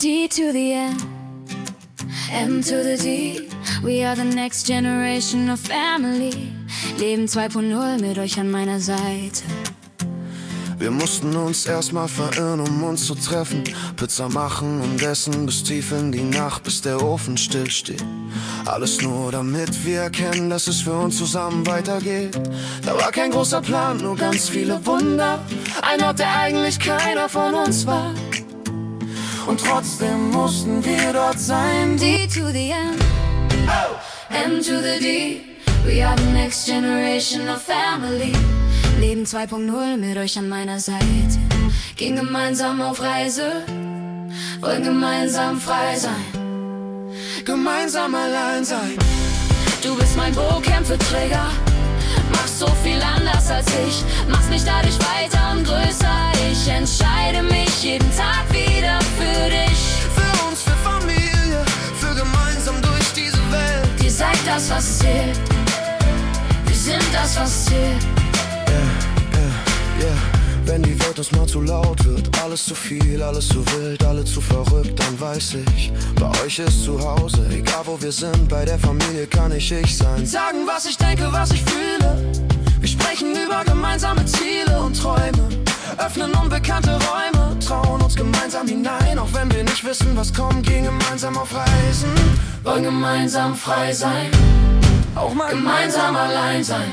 D to the M, M to the D. We are the next generation of family. Leben 2.0 mit euch an meiner Seite. Wir mussten uns erstmal verirren, um uns zu treffen. Pizza machen und essen bis tief in die Nacht, bis der Ofen stillsteht. Alles nur damit wir erkennen, dass es für uns zusammen weitergeht. Da war kein großer Plan, nur ganz viele Wunder. Ein Ort, der eigentlich keiner von uns war. Und trotzdem mussten wir dort sein. D to the M, M to the D. We are the next generation of family. Leben 2.0 mit euch an meiner Seite. Gehen gemeinsam auf Reise, wollen gemeinsam frei sein, gemeinsam allein sein. Du bist mein Bootkämpfe-Träger, machst so viel anders als ich, machst mich dadurch weiter und größer. Ich entscheide mich jeden Tag wieder für dich. Für uns, für Familie, für gemeinsam durch diese Welt. Ihr seid das, was zählt, wir sind das, was zählt. Yeah. Wenn die Welt uns mal zu laut wird, alles zu viel, alles zu wild, alle zu verrückt, dann weiß ich, bei euch ist zu Hause. Egal wo wir sind, bei der Familie kann ich sein. Sagen, was ich denke, was ich fühle. Wir sprechen über gemeinsame Ziele und Träume, öffnen unbekannte Räume, trauen uns gemeinsam hinein. Auch wenn wir nicht wissen, was kommt, gehen gemeinsam auf Reisen. Wollen gemeinsam frei sein, auch mal gemeinsam allein sein.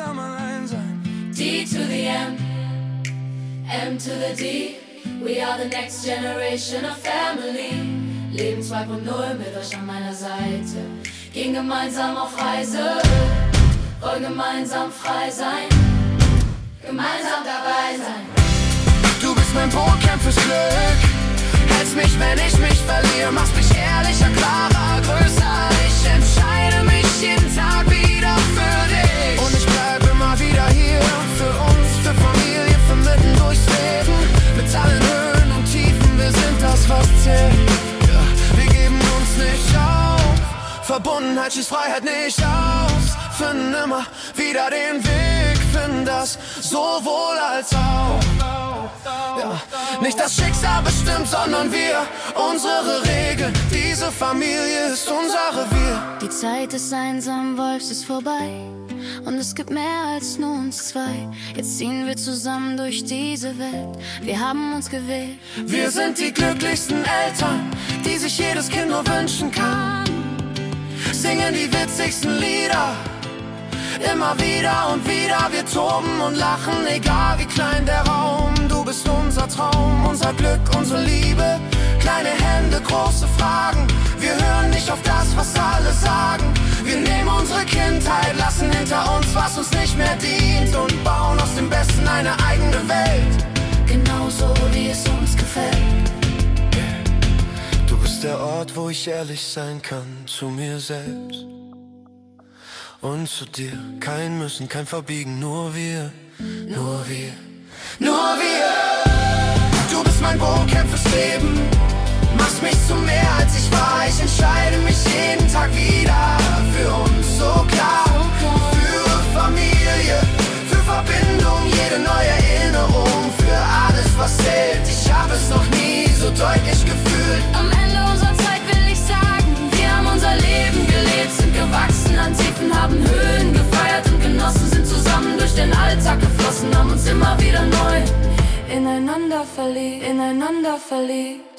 D to the M, M to the D. We are the next generation of family. Leben 2.0 mit euch an meiner Seite. Gehen gemeinsam auf Reise, wollen gemeinsam frei sein, gemeinsam dabei sein. Du bist mein Bootcamp fürs Glück, hältst mich, wenn ich mich verliere, machst mich ehrlicher, klarer, größer. Ich entscheide mich jeden Tag wieder für dich. Und ich bleib immer wieder hier, für uns, für Familie, für mitten durchs Leben. Mit allen Höhen und Tiefen, wir sind das, was zählt. Ja, wir geben uns nicht auf, Verbundenheit schließt Freiheit nicht aus. Finden immer wieder den Weg, finden das sowohl als auch. Ja, nicht das Schicksal bestimmt, sondern wir, unsere Regeln. Diese Familie ist unser Revier. Die Zeit des einsamen Wolfs ist vorbei und es gibt mehr als nur uns zwei. Jetzt ziehen wir zusammen durch diese Welt, wir haben uns gewählt. Wir sind die glücklichsten Eltern, die sich jedes Kind nur wünschen kann. Singen die witzigsten Lieder, immer wieder und wieder. Wir toben und lachen, egal wie klein der Raum. Du bist unser Traum, unser Glück, unsere Liebe. Kleine Hände, große Fragen. Wir hören nicht auf das, was alle sagen. Wir nehmen unsere Kindheit, lassen hinter uns, was uns nicht mehr dient, und bauen aus dem Besten eine eigene Welt. Genauso wie es uns gefällt. Du bist der Ort, wo ich ehrlich sein kann zu mir selbst und zu dir. Kein Müssen, kein Verbiegen, nur wir, nur wir, nur wir. Du bist mein Bootcamp fürs Leben, machst mich zu mehr als ich war. Ich entscheide mich jeden Tag wieder für uns, so klar. Für Familie, für Verbindung, jede neue Erinnerung, für alles, was zählt. Ich habe es noch nie so deutlich gefühlt. Am Ende unserer Zeit will ich sagen, wir haben unser Leben gelebt, sind gewachsen an Tiefen, haben Höhen gefeiert und genossen, sind zusammen durch den Alltag geflossen, haben uns immer wieder neu ineinander verliebt, ineinander verliebt.